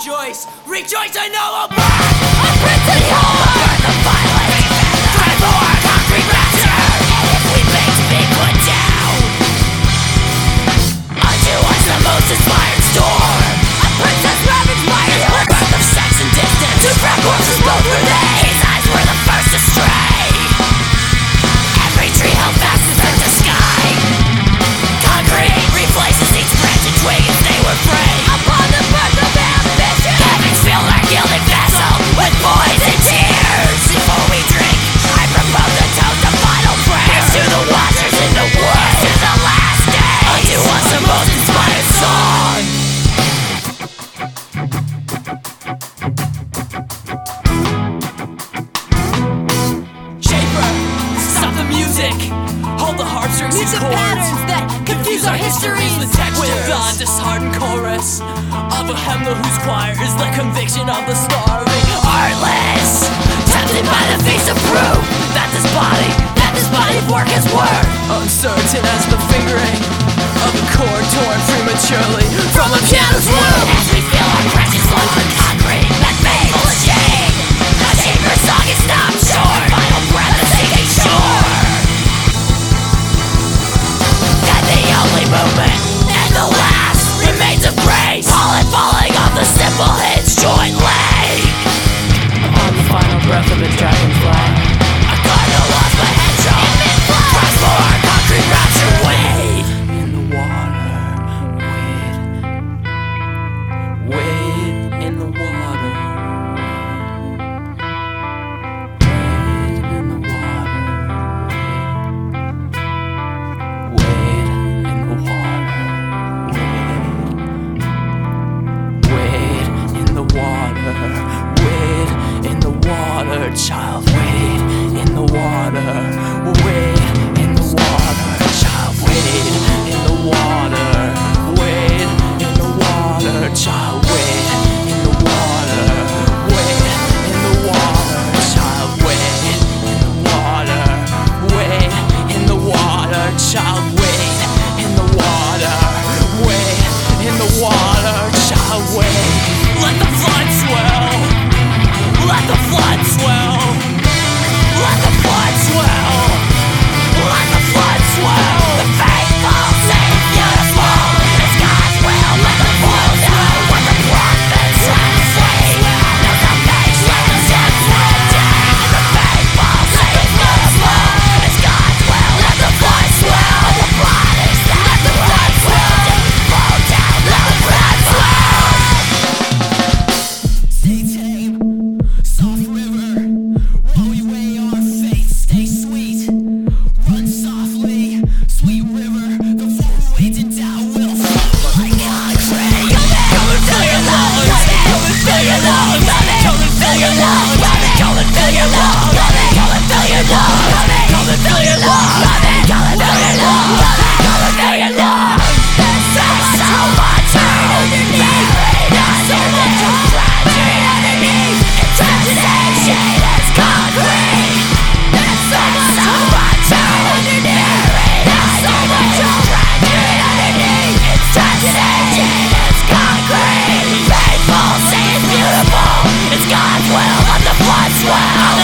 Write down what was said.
rejoice, rejoice, I know will burn. A printed whore, Burn the violence, threat for our concrete rapture. and if we beg to be put down, Unto us the most inspired storm. a princess ravaged by his The lips. birth of sex and distance. Two frat corpses both were they. His eyes were the first to stray. Every tree held fast and turned to sky. Concrete replaces each branch and twig as they were free. Upon the birth of ambition, Heavens fill our gilded vessel with poison tears. Before we drink, I propose a toast of final prayers to the watchers in the woods, to the last day. Unto us the most inspired song. Shaper, stop the music. Hold the harpstrings and music chords. patterns that confuse our histories. With the disheartened chorus of a hymnal whose choir is the conviction of the starving. Heartless, tempted by the feast of proof that this body's work is worth. Uncertain as the fingering of a chord torn prematurely from a piano's loop. As we feel our precious lungs with concrete that made full of shame. The chamber song is stopped short. Final breath of sinking shore. That the only movement and the last remains of grace. Falling off the simple hinge joint leg. On the final breath of its dragonfly, I kinda lost my head drop. Cries for our concrete rapture. Wade in the water. Wade in the water. Wade in the water. Wade in the water. Wade in the water. Wade in the water, child. Wade in the water. Wade in the water, child. Wade in the water. Wade in the water, child. Wade in the water. Wade in the water, child. Wade in the water. Wade in the water, child. Wade in the water. Wade in the water, child. Wade. Let the flood swell. Let the flood swell. Let the flood swell. Let the flood swell. The faithful say it's beautiful. It's God's will. Let the flow down. What the prophets try to say. No salvation. Let the sun fall down. The faithful say it's beautiful. It's God's will. Let the flood swell. The bodies that let the flood swell. Flow down. Let the flood swell. Stay tame, soft river. While we weigh our faith, stay sweet. Run softly, sweet river. The four who wait in doubt will flow like concrete. Come and fill your lungs. Come and fill your lungs. Come and fill your lungs. Come and fill your lungs. Come and fill your lungs. Come and fill your lungs. Come and fill your lungs. Come and fill your lungs. There's so much underneath. There's so much tragedy underneath. It's tragedy that's concrete. There's so much underneath. There's so much tragedy underneath. It's tragedy that's concrete. Faithful say it's beautiful. It's God's will. Let the flood swell.